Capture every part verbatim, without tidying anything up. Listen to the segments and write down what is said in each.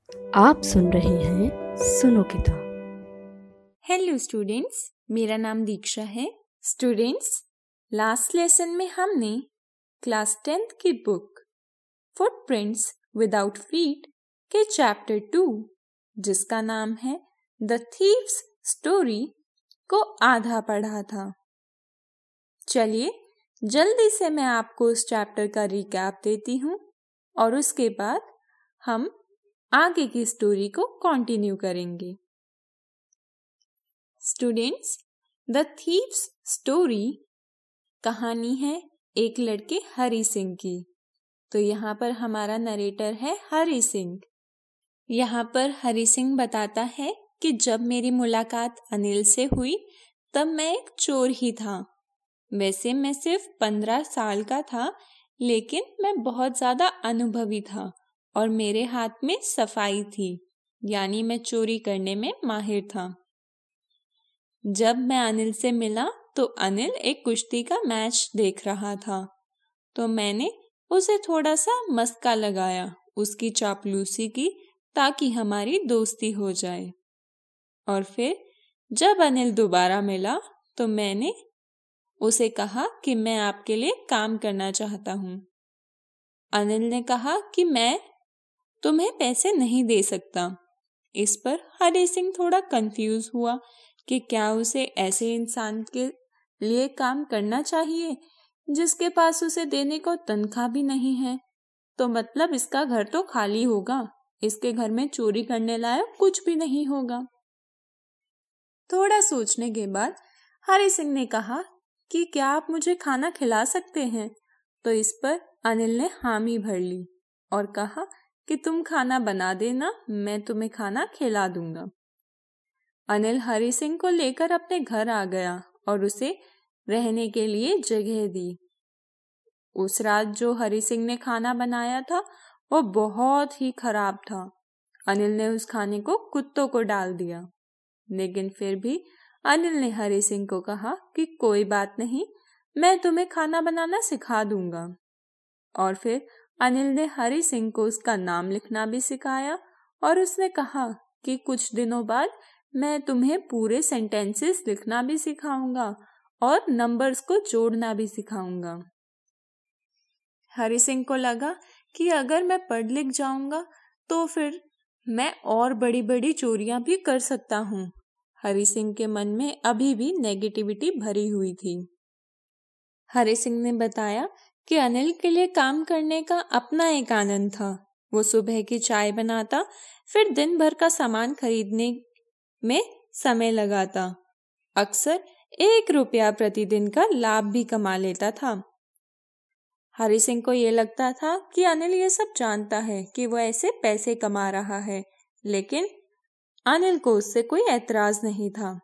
आप सुन रहे हैं सुनो किताब। हेलो स्टूडेंट्स, मेरा नाम दीक्षा है। स्टूडेंट्स, लास्ट लेसन में हमने क्लास टेंथ की बुक फुटप्रिंट्स विदाउट फीट के चैप्टर टू, जिसका नाम है द थीव्स स्टोरी, को आधा पढ़ा था। चलिए जल्दी से मैं आपको उस चैप्टर का रिकैप देती हूँ और उसके बाद हम आगे की स्टोरी को कंटिन्यू करेंगे। स्टूडेंट्स, द थीव्स स्टोरी कहानी है एक लड़के हरि सिंह की। तो यहाँ पर हमारा नरेटर है हरि सिंह। यहाँ पर हरि सिंह बताता है कि जब मेरी मुलाकात अनिल से हुई तब मैं एक चोर ही था। वैसे मैं सिर्फ पंद्रह साल का था, लेकिन मैं बहुत ज्यादा अनुभवी था और मेरे हाथ में सफाई थी, यानी मैं चोरी करने में माहिर था। जब मैं अनिल से मिला तो अनिल एक कुश्ती का मैच देख रहा था, तो मैंने उसे थोड़ा सा मस्का लगाया उसकी चापलूसी की, ताकि हमारी दोस्ती हो जाए। और फिर जब अनिल दोबारा मिला तो मैंने उसे कहा कि मैं आपके लिए काम करना चाहता हूँ। अनिल ने कहा कि मैं तुम्हें पैसे नहीं दे सकता। इस पर हरि सिंह थोड़ा कंफ्यूज हुआ कि क्या उसे ऐसे इंसान के लिए काम करना चाहिए जिसके पास उसे देने को तनख्वाह भी नहीं है। तो मतलब इसका घर तो खाली होगा, इसके घर में चोरी करने लायक कुछ भी नहीं होगा। थोड़ा सोचने के बाद हरि सिंह ने कहा कि क्या आप मुझे खाना खिला सकते हैं। तो इस पर अनिल ने हामी भर ली और कहा कि तुम खाना बना देना, मैं तुम्हें खाना खिला दूंगा। अनिल हरि सिंह को लेकर अपने घर आ गया और उसे रहने के लिए जगह दी। उस रात जो हरि सिंह ने खाना बनाया था वो बहुत ही खराब था। अनिल ने उस खाने को कुत्तों को डाल दिया, लेकिन फिर भी अनिल ने हरि सिंह को कहा कि कोई बात नहीं, मैं तुम्हें खाना बनाना सिखा दूंगा। और फिर अनिल ने हरि सिंह को उसका नाम लिखना भी सिखाया और उसने कहा कि कुछ दिनों बाद मैं तुम्हें पूरे सेंटेंसेस लिखना भी सिखाऊंगा और नंबर्स को जोड़ना भी सिखाऊंगा। हरि सिंह को लगा कि अगर मैं पढ़ लिख जाऊंगा तो फिर मैं और बड़ी बड़ी चोरियां भी कर सकता हूँ। हरि सिंह के मन में अभी भी नेगेटिविटी भरी हुई थी। हरि सिंह ने बताया कि अनिल के लिए काम करने का अपना एक आनंद था। वो सुबह की चाय बनाता, फिर दिन भर का सामान खरीदने में समय लगाता। अक्सर एक रुपया प्रतिदिन का लाभ भी कमा लेता था। हरि सिंह को ये लगता था कि अनिल ये सब जानता है कि वो ऐसे पैसे कमा रहा है, लेकिन अनिल को उससे कोई ऐतराज नहीं था।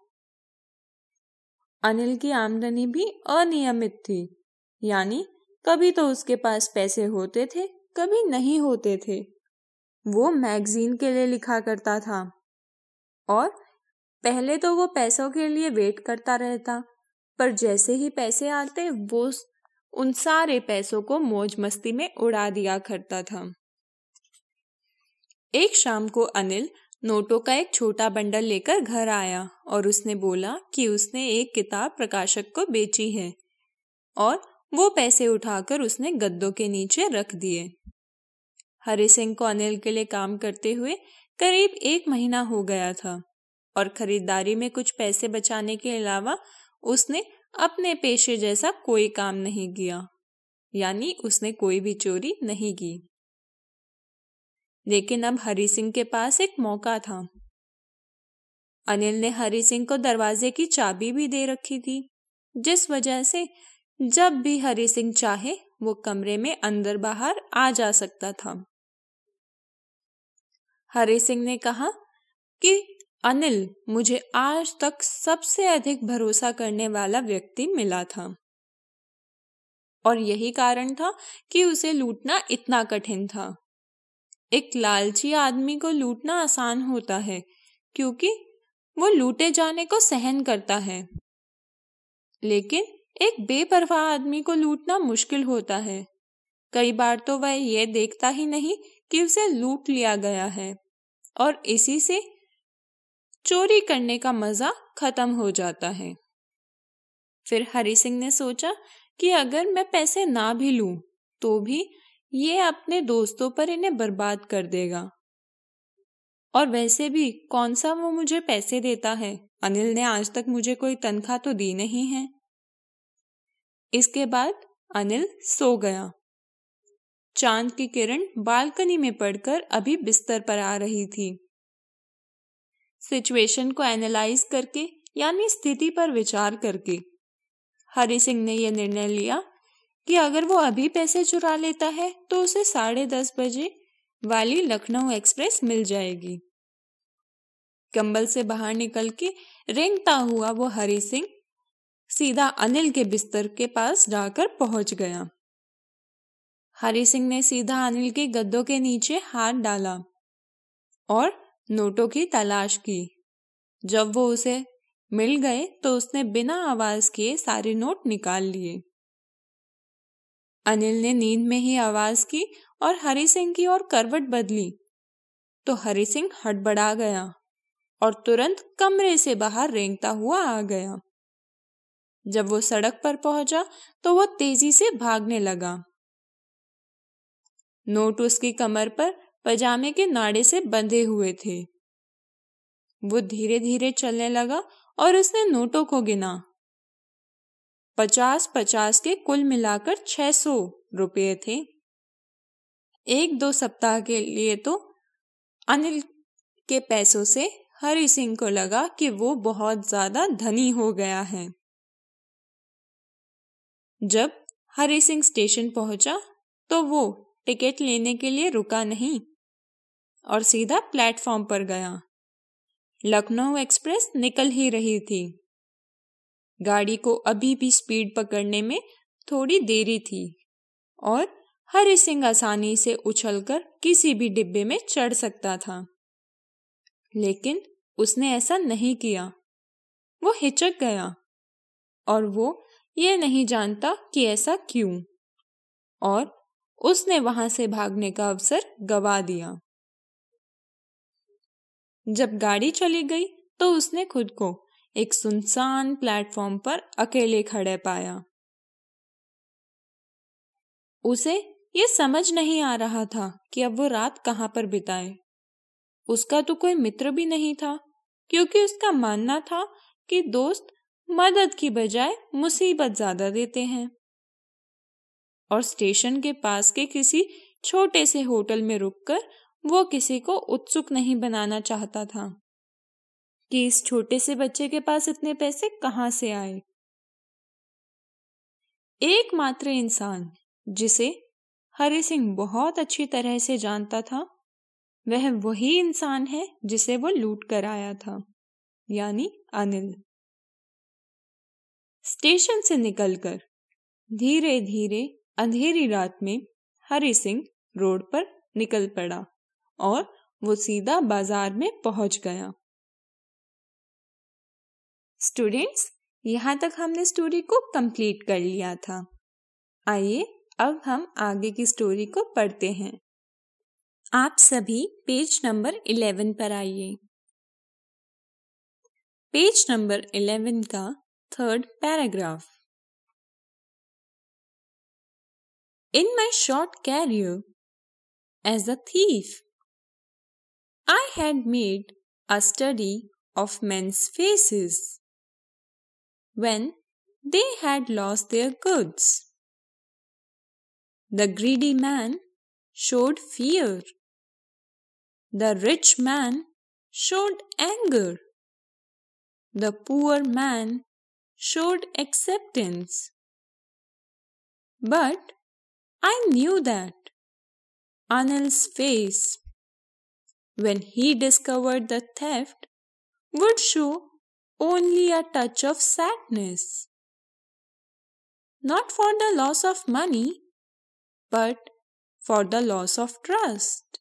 अनिल की आमदनी भी अनियमित थी, यानी कभी तो उसके पास पैसे होते थे, कभी नहीं होते थे। वो मैगजीन के लिए लिखा करता था और पहले तो वो पैसों के लिए वेट करता रहता, पर जैसे ही पैसे आते वो उन सारे पैसों को मौज मस्ती में उड़ा दिया करता था। एक शाम को अनिल नोटों का एक छोटा बंडल लेकर घर आया और उसने बोला कि उसने एक किताब प्रकाशक को बेची है, और वो पैसे उठाकर उसने गद्दों के नीचे रख दिए। हरि सिंह को अनिल के लिए काम करते हुए करीब एक महीना हो गया था और खरीदारी में कुछ पैसे बचाने के अलावा उसने अपने पेशे जैसा कोई काम नहीं किया, यानी उसने कोई भी चोरी नहीं की। लेकिन अब हरि सिंह के पास एक मौका था। अनिल ने हरि सिंह को दरवाजे की चाबी भी दे रखी थी, जिस वजह से जब भी हरि सिंह चाहे वो कमरे में अंदर बाहर आ जा सकता था। हरि सिंह ने कहा कि अनिल मुझे आज तक सबसे अधिक भरोसा करने वाला व्यक्ति मिला था, और यही कारण था कि उसे लूटना इतना कठिन था। एक लालची आदमी को लूटना आसान होता है क्योंकि वो लूटे जाने को सहन करता है, लेकिन एक बेपरवाह आदमी को लूटना मुश्किल होता है। कई बार तो वह यह देखता ही नहीं कि उसे लूट लिया गया है। और इसी से चोरी करने का मजा खत्म हो जाता है। फिर हरि सिंह ने सोचा कि अगर मैं पैसे ना भी लूं तो भी ये अपने दोस्तों पर इन्हें बर्बाद कर देगा, और वैसे भी कौन सा वो मुझे पैसे देता है, अनिल ने आज तक मुझे कोई तनख्वाह तो दी नहीं है। इसके बाद अनिल सो गया। चांद की किरण बालकनी में पड़कर अभी बिस्तर पर आ रही थी। सिचुएशन को एनालाइज करके यानी स्थिति पर विचार करके हरि सिंह ने यह निर्णय लिया कि अगर वो अभी पैसे चुरा लेता है तो उसे साढ़े दस बजे वाली लखनऊ एक्सप्रेस मिल जाएगी। कंबल से बाहर निकल के रेंगता हुआ वो हरि सिंह सीधा अनिल के बिस्तर के पास जाकर पहुंच गया। हरि सिंह ने सीधा अनिल के गद्दों के नीचे हाथ डाला और नोटों की तलाश की। जब वो उसे मिल गए तो उसने बिना आवाज किए सारे नोट निकाल लिए। अनिल ने नींद में ही आवाज की और हरि सिंह की ओर करवट बदली तो हरि सिंह हड़बड़ा गया और तुरंत कमरे से बाहर रेंगता हुआ आ गया। जब वो सड़क पर पहुंचा तो वो तेजी से भागने लगा। नोट उसकी कमर पर पजामे के नाड़े से बंधे हुए थे। वो धीरे धीरे चलने लगा और उसने नोटों को गिना। पचास पचास के कुल मिलाकर छह सौ रुपये थे। एक दो सप्ताह के लिए तो अनिल के पैसों से हरि सिंह को लगा कि वो बहुत ज्यादा धनी हो गया है। जब हरि सिंह स्टेशन पहुंचा तो वो टिकट लेने के लिए रुका नहीं और सीधा प्लेटफॉर्म पर गया। लखनऊ एक्सप्रेस निकल ही रही थी। गाड़ी को अभी भी स्पीड पकड़ने में थोड़ी देरी थी और हरि सिंह आसानी से उछलकर किसी भी डिब्बे में चढ़ सकता था, लेकिन उसने ऐसा नहीं किया। वो हिचक गया और वो ये नहीं जानता कि ऐसा क्यों, और उसने वहां से भागने का अवसर गवा दिया। जब गाड़ी चली गई तो उसने खुद को एक सुनसान प्लेटफॉर्म पर अकेले खड़े पाया। उसे ये समझ नहीं आ रहा था कि अब वो रात कहाँ पर बिताए। उसका तो कोई मित्र भी नहीं था, क्योंकि उसका मानना था कि दोस्त मदद की बजाय मुसीबत ज्यादा देते हैं। और स्टेशन के पास के किसी छोटे से होटल में रुककर वो किसी को उत्सुक नहीं बनाना चाहता था कि इस छोटे से बच्चे के पास इतने पैसे कहाँ से आए। एकमात्र इंसान जिसे हरि सिंह बहुत अच्छी तरह से जानता था, वह वही इंसान है जिसे वो लूट कर आया था, यानी अनिल। स्टेशन से निकलकर धीरे धीरे अंधेरी रात में हरि सिंह रोड पर निकल पड़ा और वो सीधा बाजार में पहुंच गया। स्टूडेंट्स, यहाँ तक हमने स्टोरी को कंप्लीट कर लिया था। आइए अब हम आगे की स्टोरी को पढ़ते हैं। आप सभी पेज नंबर इलेवन पर आइए। पेज नंबर इलेवन का third paragraph. In my short career as a thief, I had made a study of men's faces when they had lost their goods. The greedy man showed fear. The rich man showed anger. The poor man showed acceptance. But I knew that Anil's face, when he discovered the theft, would show only a touch of sadness. Not for the loss of money, but for the loss of trust.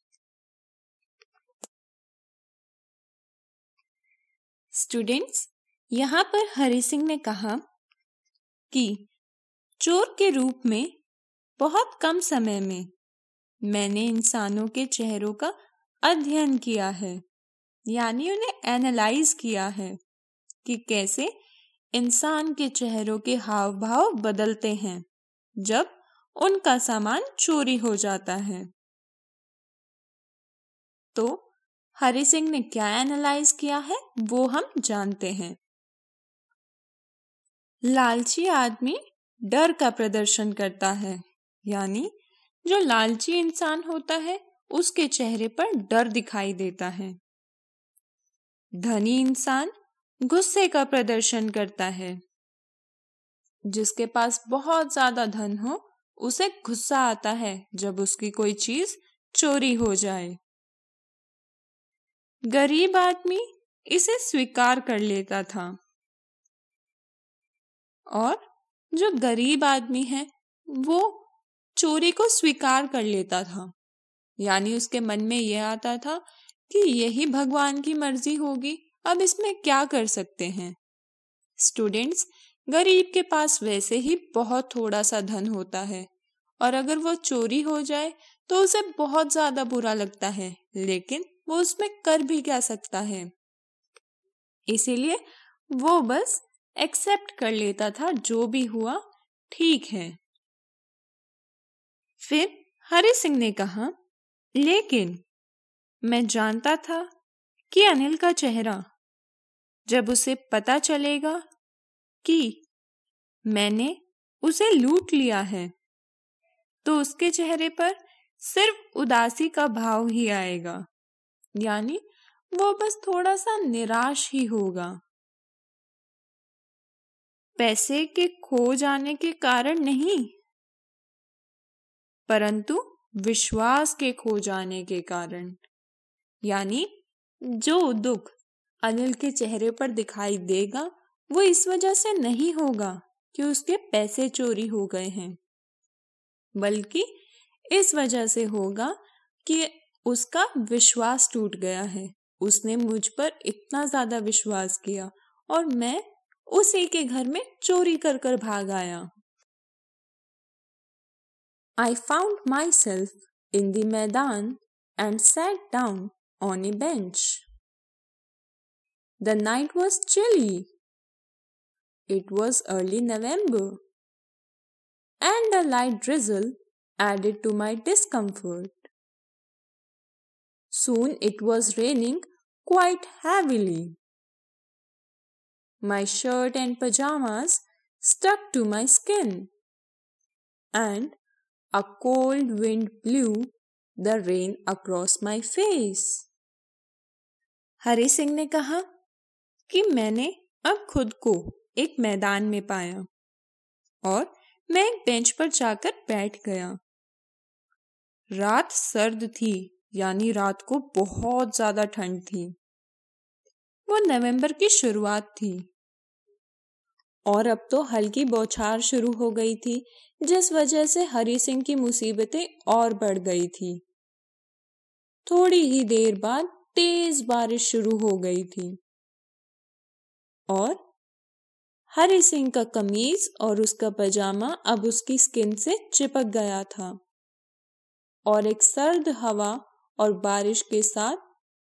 Students, यहाँ पर हरि सिंह ने कहा कि चोर के रूप में बहुत कम समय में मैंने इंसानों के चेहरों का अध्ययन किया है, यानी उन्हें एनालाइज किया है कि कैसे इंसान के चेहरों के हाव भाव बदलते हैं जब उनका सामान चोरी हो जाता है। तो हरि सिंह ने क्या एनालाइज किया है वो हम जानते हैं। लालची आदमी डर का प्रदर्शन करता है, यानी जो लालची इंसान होता है उसके चेहरे पर डर दिखाई देता है। धनी इंसान गुस्से का प्रदर्शन करता है। जिसके पास बहुत ज्यादा धन हो उसे गुस्सा आता है जब उसकी कोई चीज चोरी हो जाए। गरीब आदमी इसे स्वीकार कर लेता था और जो गरीब आदमी है वो चोरी को स्वीकार कर लेता था, यानी उसके मन में यह आता था कि यही भगवान की मर्जी होगी, अब इसमें क्या कर सकते हैं। स्टूडेंट्स, गरीब के पास वैसे ही बहुत थोड़ा सा धन होता है और अगर वो चोरी हो जाए तो उसे बहुत ज्यादा बुरा लगता है, लेकिन वो उसमें कर भी क्या सकता है। इसीलिए वो बस एक्सेप्ट कर लेता था, जो भी हुआ ठीक है। फिर हरि सिंह ने कहा, लेकिन मैं जानता था कि अनिल का चेहरा जब उसे पता चलेगा कि मैंने उसे लूट लिया है तो उसके चेहरे पर सिर्फ उदासी का भाव ही आएगा, यानी वो बस थोड़ा सा निराश ही होगा। पैसे के खो जाने के कारण नहीं, परंतु विश्वास के खो जाने के कारण। यानी जो दुख अनिल के चेहरे पर दिखाई देगा वो इस वजह से नहीं होगा कि उसके पैसे चोरी हो गए हैं, बल्कि इस वजह से होगा कि उसका विश्वास टूट गया है। उसने मुझ पर इतना ज्यादा विश्वास किया और मैं उसी के घर में चोरी कर कर भाग आया। I found myself in the मैदान and sat down on a bench. The night was chilly. It was early November, and a light drizzle added to my discomfort. Soon it was raining quite heavily. My shirt and pajamas stuck to my skin, and a cold wind blew the rain across my face. Hari Singh ने कहा कि मैंने अब खुद को एक मैदान में पाया और मैं एक बेंच पर जाकर बैठ गया। रात सर्द थी, यानी रात को बहुत ज्यादा ठंड थी। वो नवंबर की शुरुआत थी और अब तो हल्की बौछार शुरू हो गई थी, जिस वजह से हरि सिंह की मुसीबतें और बढ़ गई थी। थोड़ी ही देर बाद तेज बारिश शुरू हो गई थी और हरि सिंह का कमीज और उसका पजामा अब उसकी स्किन से चिपक गया था और एक सर्द हवा और बारिश के साथ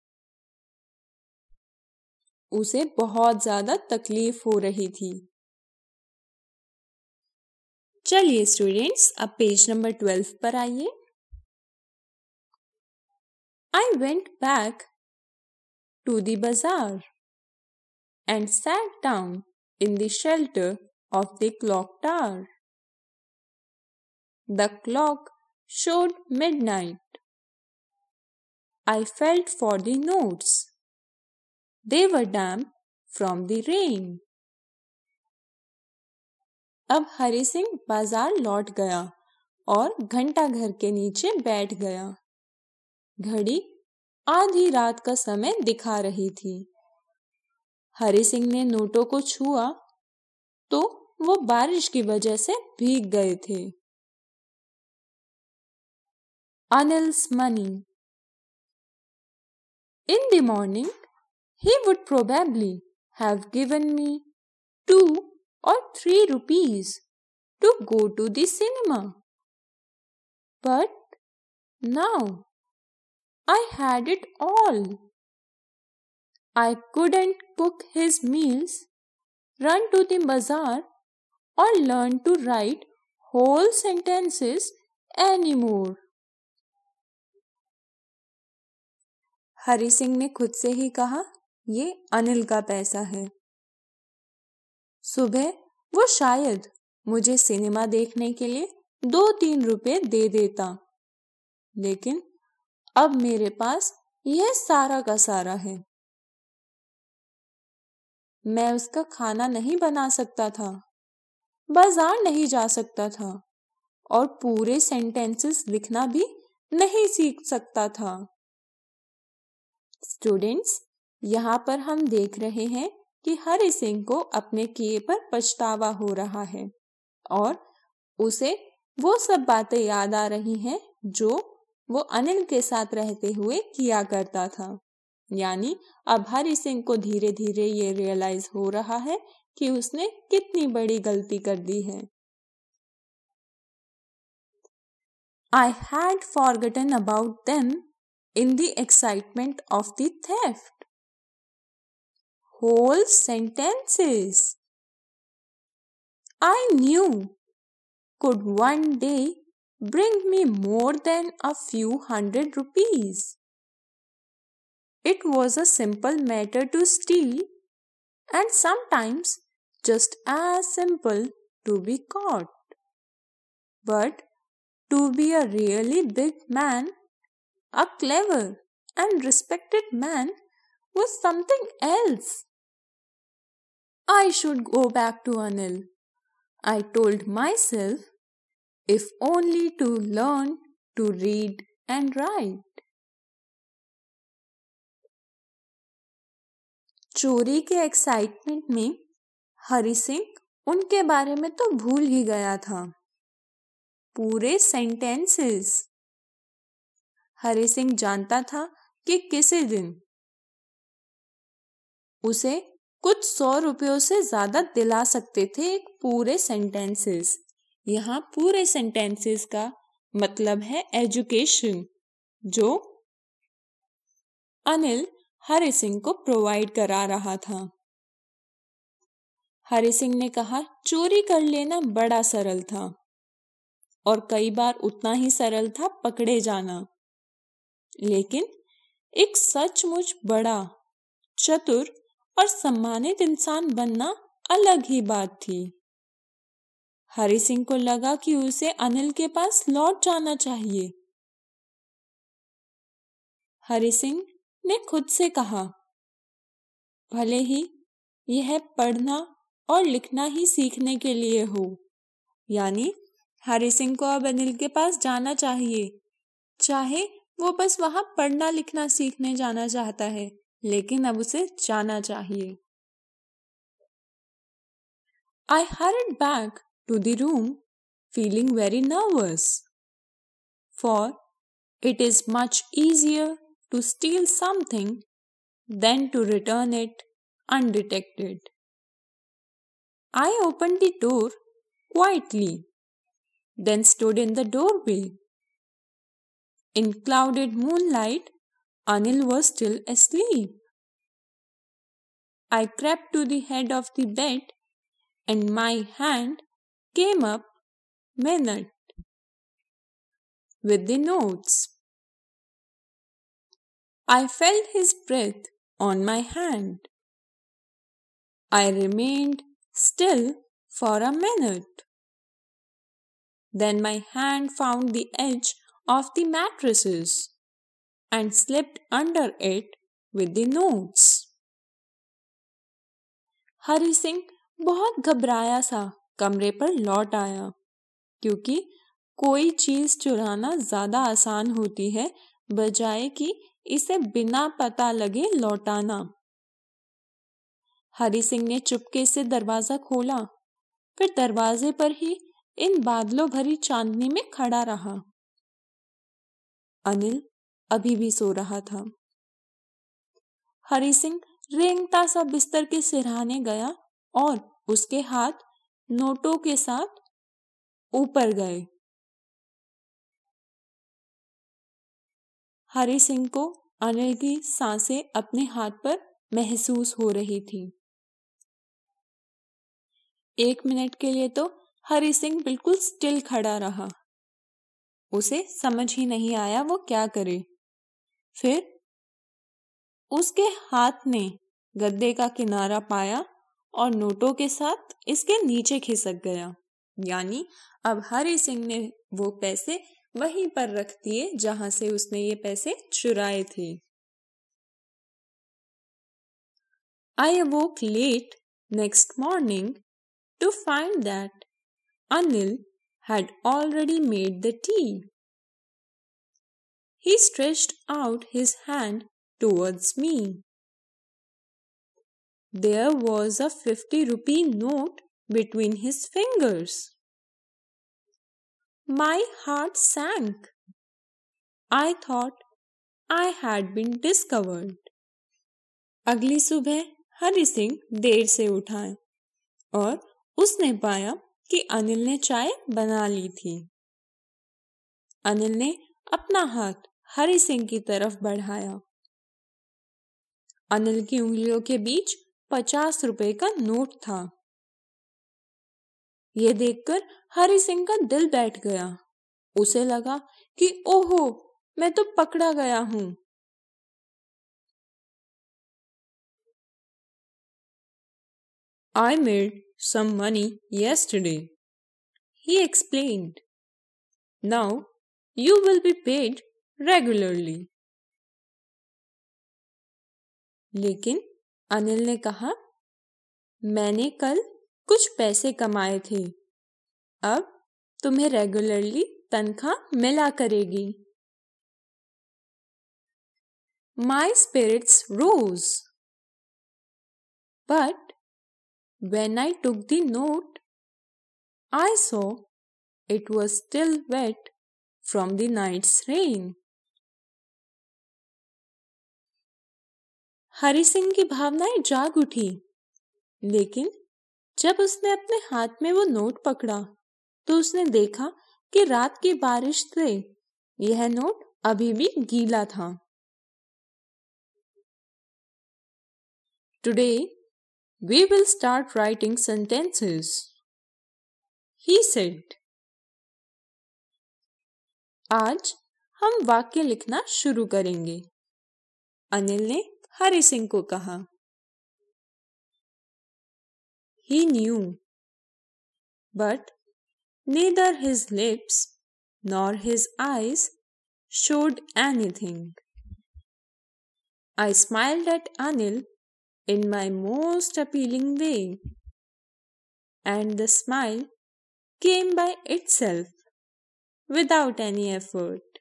उसे बहुत ज्यादा तकलीफ हो रही थी। चलिए स्टूडेंट्स, अब पेज नंबर ट्वेल्व पर आइए। I went back to the bazaar and sat down in the shelter of the clock tower. The clock showed midnight. I felt for the notes. They were damp from the rain. अब हरि सिंह बाजार लौट गया और घंटा घर के नीचे बैठ गया। घड़ी आधी रात का समय दिखा रही थी। हरि सिंह ने नोटों को छुआ तो वो बारिश की वजह से भीग गए थे। Anil's money. In the morning, he would probably have given me two or three rupees to go to the cinema. But now I had it all. I couldn't cook his meals, run to the bazaar, or learn to write whole sentences anymore. Hari Singh ने खुद से ही कहा, ये अनिल का पैसा है। सुबह वो शायद मुझे सिनेमा देखने के लिए दो तीन रुपए दे देता, लेकिन अब मेरे पास यह सारा का सारा है। मैं उसका खाना नहीं बना सकता था, बाजार नहीं जा सकता था और पूरे सेंटेंसेस लिखना भी नहीं सीख सकता था। स्टूडेंट्स, यहाँ पर हम देख रहे हैं कि हरि सिंह को अपने किए पर पछतावा हो रहा है और उसे वो सब बातें याद आ रही हैं जो वो अनिल के साथ रहते हुए किया करता था। यानी अब हरि सिंह को धीरे धीरे ये रियलाइज हो रहा है कि उसने कितनी बड़ी गलती कर दी है। I had forgotten about them in the excitement of the theft. Whole sentences I knew could one day bring me more than a few hundred rupees. It was a simple matter to steal, and sometimes just as simple to be caught. But to be a really big man, a clever and respected man, was something else. I should go back to Anil, I told myself, if only to learn to read and write. चोरी के excitement में हरि सिंह उनके बारे में तो भूल ही गया था। पूरे सेंटेंसेस। हरि सिंह जानता था कि किसी दिन उसे कुछ सौ रुपयों से ज्यादा दिला सकते थे एक पूरे सेंटेंसेस। यहाँ पूरे सेंटेंसेस का मतलब है एजुकेशन, जो अनिल हरि सिंह को प्रोवाइड करा रहा था। हरि सिंह ने कहा, चोरी कर लेना बड़ा सरल था और कई बार उतना ही सरल था पकड़े जाना, लेकिन एक सचमुच बड़ा, चतुर और सम्मानित इंसान बनना अलग ही बात थी। हरि सिंह को लगा कि उसे अनिल के पास लौट जाना चाहिए। हरि सिंह ने खुद से कहा, भले ही यह पढ़ना और लिखना ही सीखने के लिए हो। यानी हरि सिंह को अब अनिल के पास जाना चाहिए, चाहे वो बस वहां पढ़ना लिखना सीखने जाना चाहता है, लेकिन अब उसे जाना चाहिए। I hurried back to the room feeling very nervous, for it is much easier to steal something than to return it undetected. I opened the door quietly, then stood in the doorway. In clouded moonlight, Anil was still asleep. I crept to the head of the bed and my hand came up minute with the notes. I felt his breath on my hand. I remained still for a minute. Then my hand found the edge of the mattresses and slipped under it with the notes. Hari Singh बहुत घबराया सा कमरे पर लौट आया, क्योंकि कोई चीज चुराना ज्यादा आसान होती है बजाय कि इसे बिना पता लगे लौटाना। हरि सिंह ने चुपके से दरवाजा खोला, फिर दरवाजे पर ही इन बादलों भरी चांदनी में खड़ा रहा। अनिल अभी भी सो रहा था। हरि सिंह रेंगता सा बिस्तर के सिरहाने गया और उसके हाथ नोटों के साथ ऊपर गए। हरि सिंह को अनिल की सांसें अपने हाथ पर महसूस हो रही थी। एक मिनट के लिए तो हरि सिंह बिल्कुल स्टिल खड़ा रहा। उसे समझ ही नहीं आया वो क्या करे। फिर उसके हाथ ने गद्दे का किनारा पाया और नोटों के साथ इसके नीचे खिसक गया। यानी अब हरि सिंह ने वो पैसे वहीं पर रख दिए जहां से उसने ये पैसे चुराए थे। I awoke late next morning to find that Anil had already made the tea. He stretched out his hand towards me. There was a fifty rupee note between his fingers. My heart sank. I thought I had been discovered. अगली सुबह हरि सिंह देर से उठा और उसने पाया कि अनिल ने चाय बना ली थी। अनिल ने अपना हाथ हरि सिंह की तरफ बढ़ाया। अनिल की उंगलियों के बीच पचास रुपए का नोट था। ये देखकर हरि सिंह का दिल बैठ गया। उसे लगा कि ओहो, मैं तो पकड़ा गया हूं। I made some money yesterday, he explained. Now you will be paid regularly. लेकिन अनिल ने कहा, मैंने कल कुछ पैसे कमाए थे, अब तुम्हें रेगुलरली तनख्वाह मिला करेगी। My spirits rose, but when I took the note, I saw it was still wet from the night's rain. Hari Singh की भावनाएं जाग उठी, लेकिन जब उसने अपने हाथ में वो नोट पकड़ा तो उसने देखा कि रात की बारिश से यह नोट अभी भी गीला था। Today we will start writing sentences, he said. आज हम वाक्य लिखना शुरू करेंगे, अनिल ने हरि सिंह को कहा। He knew, but neither his lips nor his eyes showed anything. I smiled at Anil in my most appealing way, and the smile came by itself without any effort.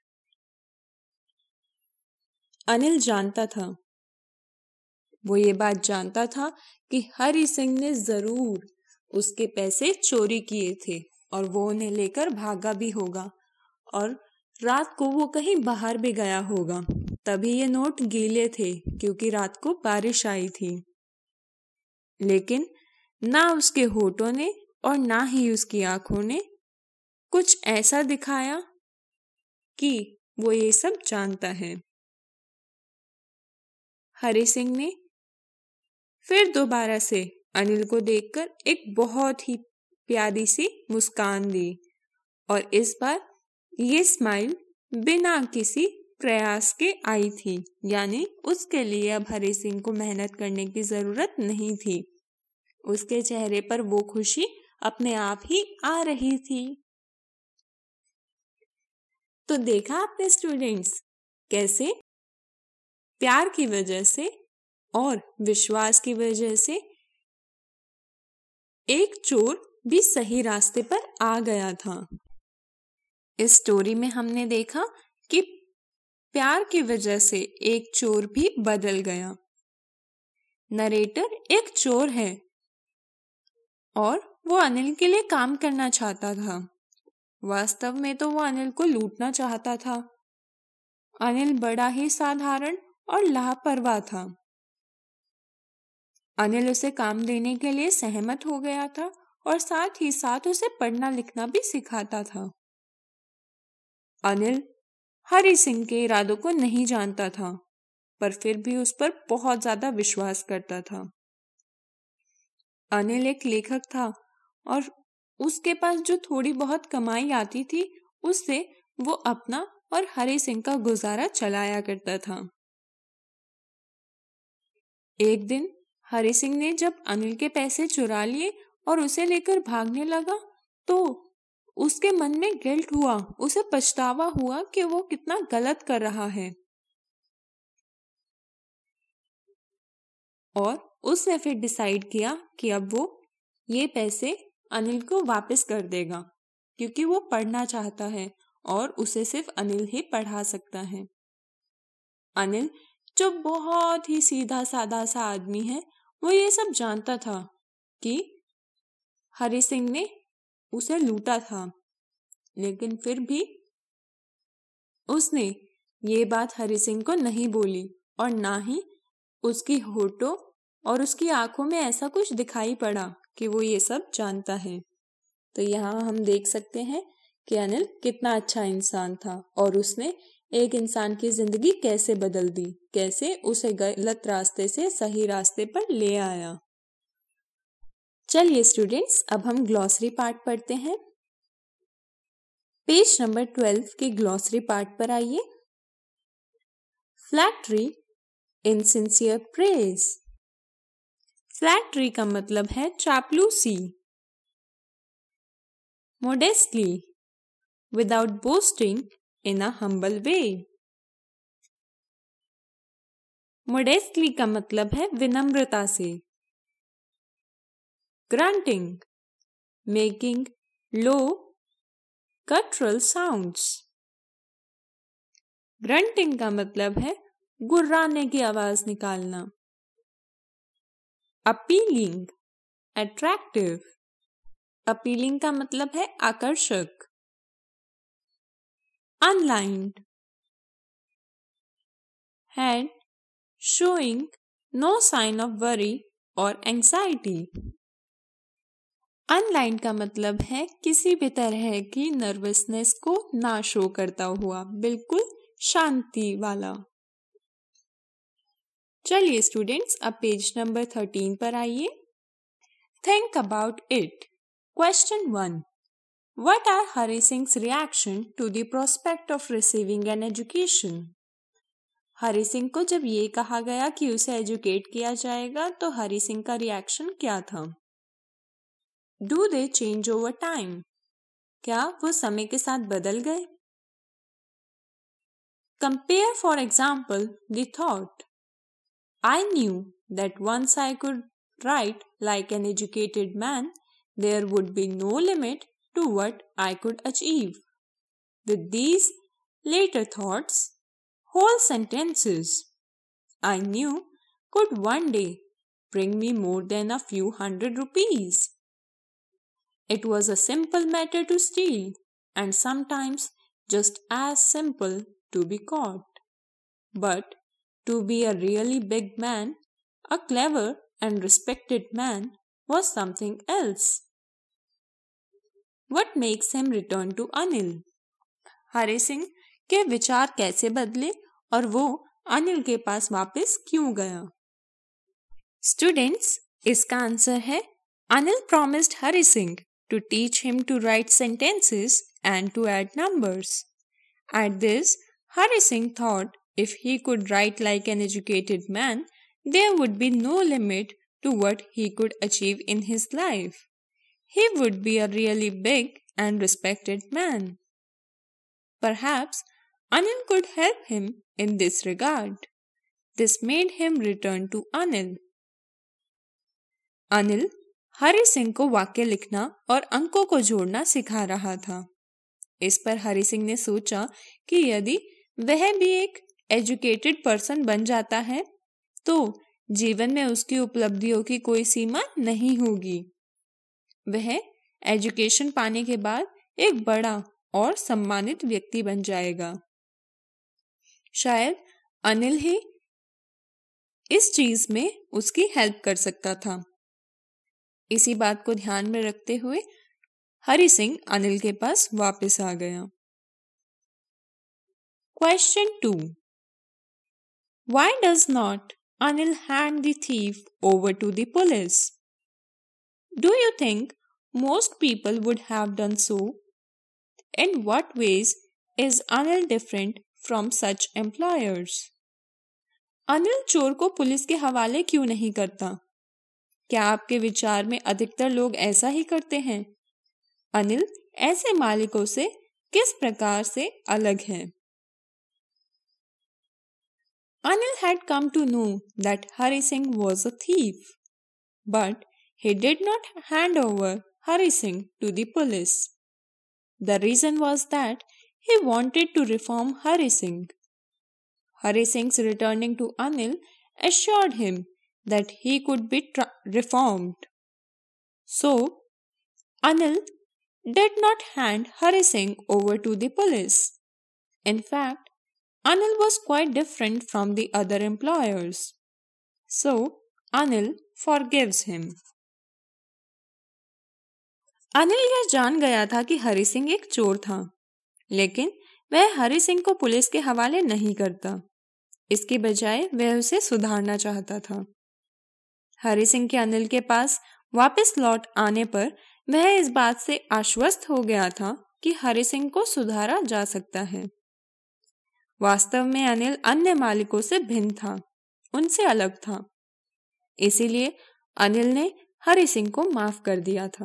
Anil जानता था, वो ये बात जानता था कि हरि सिंह ने जरूर उसके पैसे चोरी किए थे और वो उन्हें लेकर भागा भी होगा और रात को वो कहीं बाहर भी गया होगा, तभी ये नोट गीले थे क्योंकि रात को बारिश आई थी। लेकिन ना उसके होठों ने और ना ही उसकी आंखों ने कुछ ऐसा दिखाया कि वो ये सब जानता है। हरि सिंह ने फिर दोबारा से अनिल को देखकर एक बहुत ही प्यारी सी मुस्कान दी और इस बार ये स्माइल बिना किसी प्रयास के आई थी, यानी उसके लिए अब हरि सिंह को मेहनत करने की जरूरत नहीं थी। उसके चेहरे पर वो खुशी अपने आप ही आ रही थी। तो देखा आपने स्टूडेंट्स, कैसे प्यार की वजह से और विश्वास की वजह से एक चोर भी सही रास्ते पर आ गया था। इस स्टोरी में हमने देखा कि प्यार की वजह से एक चोर भी बदल गया। नरेटर एक चोर है और वो अनिल के लिए काम करना चाहता था। वास्तव में तो वो अनिल को लूटना चाहता था। अनिल बड़ा ही साधारण और लापरवाह था। अनिल उसे काम देने के लिए सहमत हो गया था और साथ ही साथ उसे पढ़ना लिखना भी सिखाता था। अनिल हरि सिंह के इरादों को नहीं जानता था, पर फिर भी उस पर बहुत ज्यादा विश्वास करता था। अनिल एक लेखक था और उसके पास जो थोड़ी बहुत कमाई आती थी उससे वो अपना और हरि सिंह का गुजारा चलाया करता था। एक दिन हरि सिंह ने जब अनिल के पैसे चुरा लिए और उसे लेकर भागने लगा तो उसके मन में गिल्ट हुआ, उसे पछतावा हुआ कि वो कितना गलत कर रहा है। और उसने फिर डिसाइड किया कि अब वो ये पैसे अनिल को वापस कर देगा, क्योंकि वो पढ़ना चाहता है और उसे सिर्फ अनिल ही पढ़ा सकता है। अनिल जो बहुत ही सीधा साधा सा आदमी है, वो ये सब जानता था कि हरि सिंह ने उसे लूटा था, लेकिन फिर भी उसने ये बात हरि सिंह को नहीं बोली और ना ही उसकी होठों और उसकी आंखों में ऐसा कुछ दिखाई पड़ा कि वो ये सब जानता है। तो यहाँ हम देख सकते हैं कि अनिल कितना अच्छा इंसान था और उसने एक इंसान की जिंदगी कैसे बदल दी, कैसे उसे गलत रास्ते से सही रास्ते पर ले आया। चलिए स्टूडेंट्स, अब हम ग्लॉसरी पार्ट पढ़ते हैं। पेज नंबर ट्वेल्व के ग्लॉसरी पार्ट पर आइए। Flattery, insincere praise. फ्लैटरी का मतलब है चापलूसी। Modestly, without boasting in a humble way. Modestly का मतलब है विनम्रता से। Grunting, making low guttural sounds. Grunting का मतलब है गुर्राने की आवाज निकालना। Appealing, attractive. अपीलिंग का मतलब है आकर्षक। Unlined, had showing no sign of worry और एंजाइटी। अनलाइंड का मतलब है किसी भी तरह की नर्वसनेस को ना शो करता हुआ, बिल्कुल शांति वाला। चलिए स्टूडेंट्स, अब पेज नंबर थर्टीन पर आइए। Think about it. Question one, what are Hari Singh's reaction to the prospect of receiving an education? Hari Singh को जब ये कहा गया कि उसे एजुकेट किया जाएगा तो हरि सिंह का रिएक्शन क्या था? Do they change over time? क्या वो समय के साथ बदल गए? Compare for example the thought, I knew that once I could write like an educated man, there would be no limit to what I could achieve. With these later thoughts, whole sentences I knew could one day bring me more than a few hundred rupees. It was a simple matter to steal, and sometimes just as simple to be caught. But to be a really big man, a clever and respected man, was something else. What makes him return to Anil? Hari Singh के विचार कैसे बदले और वो अनिल के पास वापस क्यों गया? स्टूडेंट्स, इसका आंसर है Anil promised Hari Singh to teach him to write sentences and to add numbers. At this, Hari Singh thought if he could write like an educated man, there would be no limit to what he could achieve in his life. He would be a really big and respected man. Perhaps Anil could help him in this regard. This made him return to Anil. Anil Hari Singh को वाक्य लिखना और अंकों को जोड़ना सिखा रहा था। इस पर हरि सिंह ने सोचा कि यदि वह भी एक एजुकेटेड पर्सन बन जाता है तो जीवन में उसकी उपलब्धियों की कोई सीमा नहीं होगी। वह एजुकेशन पाने के बाद एक बड़ा और सम्मानित व्यक्ति बन जाएगा। शायद अनिल ही इस चीज में उसकी हेल्प कर सकता था। इसी बात को ध्यान में रखते हुए हरि सिंह अनिल के पास वापस आ गया। Question two. Why does not Anil hand the thief over to the police? Do you think most people would have done so? In what ways is Anil different from such employers? Anil चोर को police के हवाले क्यों नहीं करता? क्या आपके विचार में अधिकतर लोग ऐसा ही करते हैं? अनिल ऐसे मालिकों से किस प्रकार से अलग है? Anil had come to know that Hari Singh was a thief, but he did not hand over Hari Singh to the police. The reason was that he wanted to reform Hari Singh. Hari Singh's returning to Anil assured him that he could be tra- reformed. So, Anil did not hand Hari Singh over to the police. In fact, Anil was quite different from the other employers. So, Anil forgives him. Anil यह जान गया था कि हरि सिंह एक चोर था, लेकिन वह हरि सिंह को पुलिस के हवाले नहीं करता। इसके बजाय वह उसे सुधारना चाहता था। हरि सिंह के अनिल के पास वापस लौट आने पर वह इस बात से आश्वस्त हो गया था कि हरि सिंह को सुधारा जा सकता है। वास्तव में अनिल अन्य मालिकों से भिन्न था, उनसे अलग था। इसीलिए अनिल ने हरि सिंह को माफ कर दिया था।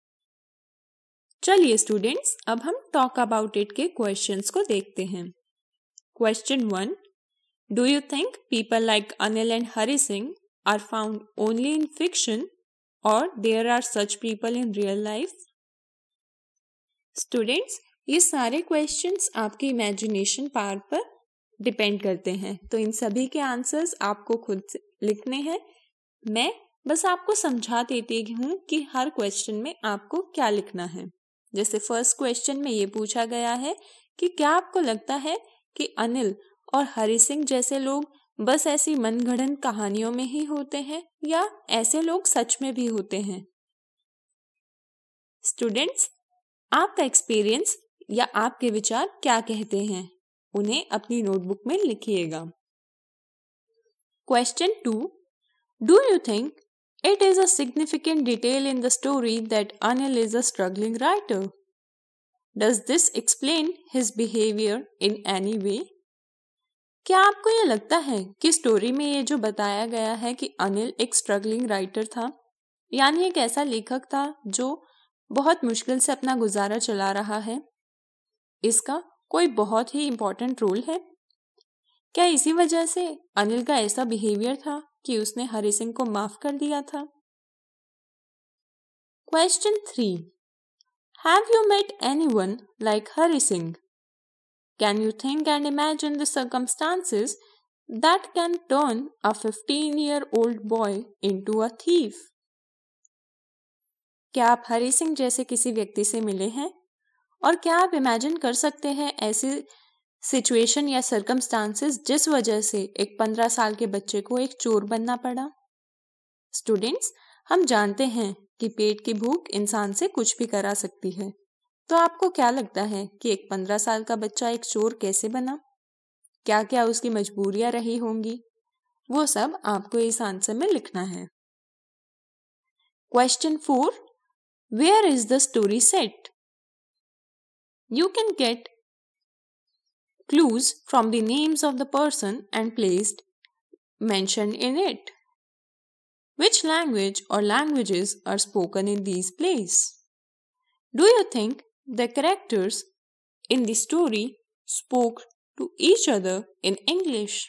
चलिए स्टूडेंट्स, अब हम टॉक अबाउट इट के क्वेश्चंस को देखते हैं। Question one, do you think people like Anil and Hari Singh are found only in fiction और there are such people in real life? Students, ये सारे क्वेश्चंस आपकी इमेजिनेशन पावर पर डिपेंड करते हैं, तो इन सभी के आंसर्स आपको खुद से लिखने हैं। मैं बस आपको समझा देती हूँ कि हर क्वेश्चन में आपको क्या लिखना है। जैसे फर्स्ट क्वेश्चन में ये पूछा गया है कि क्या आपको लगता है कि अनिल और हरि सिंह जैसे लोग बस ऐसी मनगढ़ंत कहानियों में ही होते हैं या ऐसे लोग सच में भी होते हैं? स्टूडेंट्स, आपका एक्सपीरियंस या आपके विचार क्या कहते हैं, उन्हें अपनी नोटबुक में लिखिएगा। Question two, do you think it is a significant detail in the story that Anil is a struggling writer? Does this explain his behavior in any way? क्या आपको ये लगता है कि स्टोरी में ये जो बताया गया है कि अनिल एक स्ट्रगलिंग राइटर था, यानी एक ऐसा लेखक था जो बहुत मुश्किल से अपना गुजारा चला रहा है, इसका कोई बहुत ही इम्पोर्टेंट रोल है? क्या इसी वजह से अनिल का ऐसा बिहेवियर था कि उसने हरि सिंह को माफ कर दिया था? Question three, have you met anyone like Hari Singh? Can you think and imagine the circumstances that can turn a fifteen year old boy into a thief? क्या आप हरि सिंह जैसे किसी व्यक्ति से मिले हैं और क्या आप इमेजिन कर सकते हैं ऐसी सिचुएशन या सर्कमस्टांसेस जिस वजह से एक पंद्रह साल के बच्चे को एक चोर बनना पड़ा? स्टूडेंट्स, हम जानते हैं कि पेट की भूख इंसान से कुछ भी करा सकती है, तो आपको क्या लगता है कि एक पंद्रह साल का बच्चा एक चोर कैसे बना? क्या क्या उसकी मजबूरियां रही होंगी? वो सब आपको इस आंसर में लिखना है। Question four, where is the story set? You can get clues from the names of the person and place mentioned in it. Which language or languages are spoken in these plays? Do you think the characters in the story spoke to each other in English?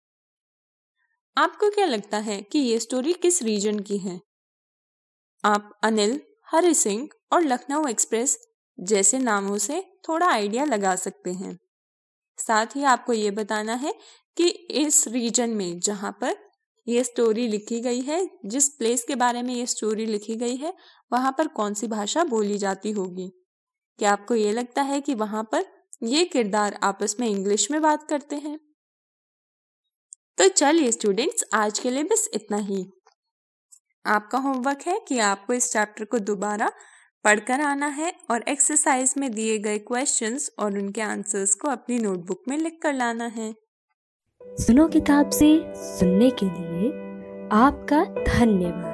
आपको क्या लगता है कि ये story किस reason की है? आप अनिल, हरि सिंह और लखनऊ एक्सप्रेस जैसे नामों से थोड़ा आइडिया लगा सकते हैं। साथ ही आपको ये बताना है कि इस रीजन में जहाँ पर ये स्टोरी लिखी गई है, जिस प्लेस के बारे में ये स्टोरी लिखी गई है, वहाँ पर कौन सी भाषा बोली जाती होगी। क्या आपको ये लगता है कि वहाँ पर ये किरदार आपस में इंग्लिश में बात करते हैं? तो चलिए स्टूडेंट्स, आज के लिए बस इतना ही। आपका होमवर्क है कि आपको इस चैप्टर को दोबारा पढ़कर आना है और एक्सरसाइज में दिए गए क्वेश्चंस और उनके आंसर्स को अपनी नोटबुक में लिख कर लाना है। सुनो किताब से सुनने के लिए आपका धन्यवाद।